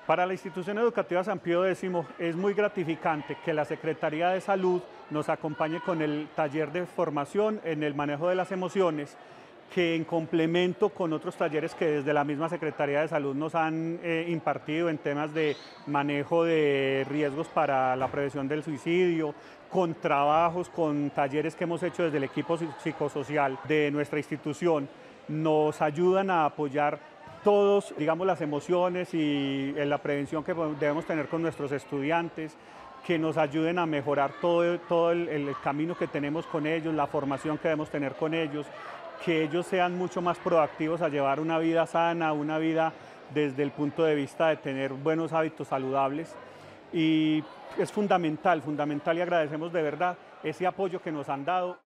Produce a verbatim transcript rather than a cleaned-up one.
Para la institución educativa San Pío X es muy gratificante que la Secretaría de Salud nos acompañe con el taller de formación en el manejo de las emociones, que en complemento con otros talleres que desde la misma Secretaría de Salud nos han eh, impartido en temas de manejo de riesgos para la prevención del suicidio, con trabajos, con talleres que hemos hecho desde el equipo psicosocial de nuestra institución, nos ayudan a apoyar todos, digamos, las emociones y la prevención que debemos tener con nuestros estudiantes, que nos ayuden a mejorar todo, todo el, el camino que tenemos con ellos, la formación que debemos tener con ellos, que ellos sean mucho más proactivos a llevar una vida sana, una vida desde el punto de vista de tener buenos hábitos saludables. Y es fundamental, fundamental y agradecemos de verdad ese apoyo que nos han dado.